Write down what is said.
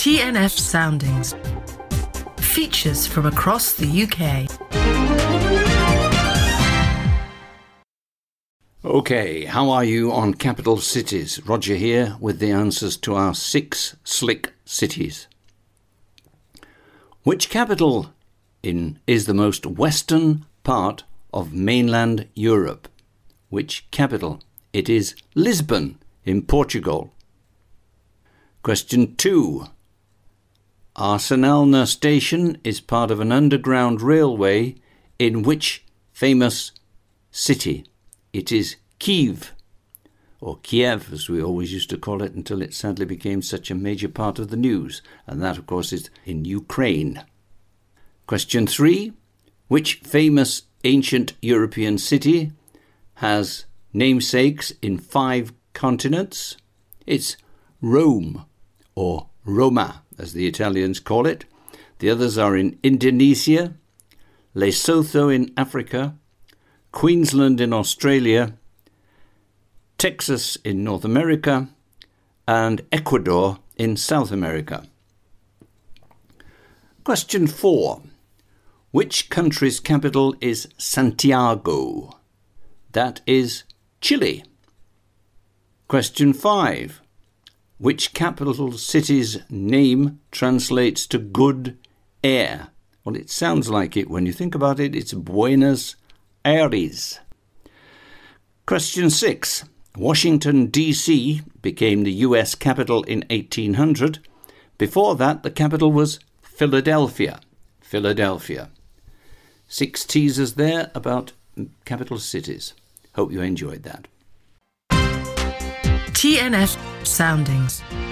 TNF Soundings. Features from across the UK. Okay, how are you on capital cities? Roger here with the answers to our 6 slick cities. Which capital is the most western part of mainland Europe? Which capital? It is Lisbon in Portugal. Question 2. Arsenalna station is part of an underground railway in which famous city? It is Kyiv, or Kiev as we always used to call it until it sadly became such a major part of the news, and that of course is in Ukraine. Question 3. Which famous ancient European city has namesakes in 5 continents? It's Rome, or Roma as the Italians call it. The others are in Indonesia, Lesotho in Africa, Queensland in Australia, Texas in North America, and Ecuador in South America. Question 4. Which country's capital is Santiago? That is Chile. Question 5. Which capital city's name translates to good air? Well, it sounds like it when you think about it. It's Buenos Aires. Question 6. Washington, D.C. became the U.S. capital in 1800. Before that, the capital was Philadelphia. Philadelphia. 6 teasers there about capital cities. Hope you enjoyed that. TNF Soundings.